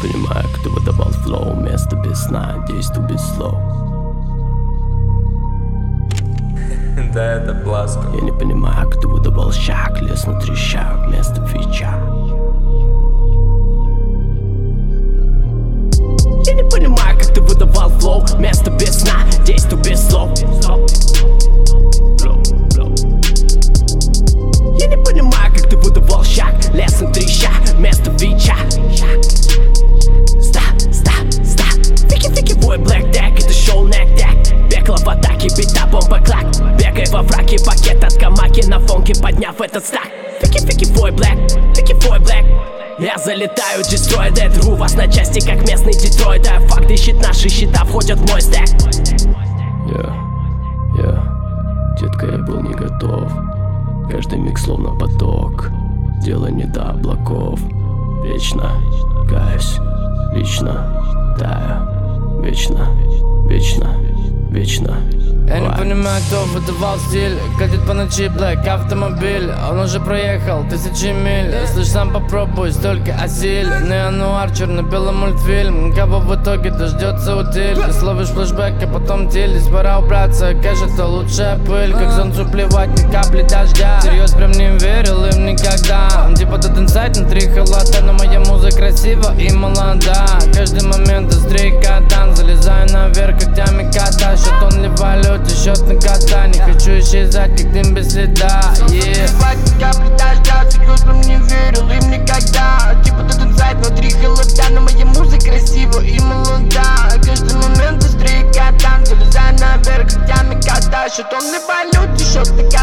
понимаю, как ты выдавал флоу. Место без сна, действуй без слов. Да, это Бласко. Я не понимаю, как ты выдавал шаг. Лес на трещах вместо фича. Я не понимаю, как ты выдавал флоу. Место без сна, действуй без слов. Я не понимаю, как ты выдавал шаг. Лес на трещах вместо фича. Фики-фики, бой, блэк дек, это шоу нэк-дек. Пекло в атаке, бита, бомба, клак. Бегай во враке, пакет от камаки на фонке, подняв этот стак. Фики-фики, бой, блэк, фики-бой, блэк. Я залетаю, destroy that, рву вас на части, как местный Детройт. А факты, щит, наши счета входят в мой стек. Детка, я был не готов. Каждый миг словно поток. Дело не до облаков. Вечно каюсь, лично таю. Вечно, вечно, вечно. Я не понимаю, кто выдавал стиль. Катит по ночи блэк автомобиль. Он уже проехал 1000 миль. Слышь, сам попробуй, столько осиль. Неонуар, черно-белый мультфильм. Кого в итоге дождется утиль. Ты словишь флешбэк, а потом тильдис. Пора убраться, кэш это лучшая пыль. Как солнцу плевать, ни капли дождя. Серьез, прям не верил им никогда. Типа тот инсайт внутри халата. Но моя музыка красива и молода. Каждый момент острейка дан. Залезаю наверх когтями кота. Счет он ли валют, счет на кота. Не хочу исчезать, как дым без следа. Плевать, ни капли дождя. Серьез, прям не верил им никогда. Типа тот инсайт внутри халата. Но моя музыка красива и молода. Каждый момент острейка дан. Залезаю наверх когтями кота. Счет он ли валют, счет на кота.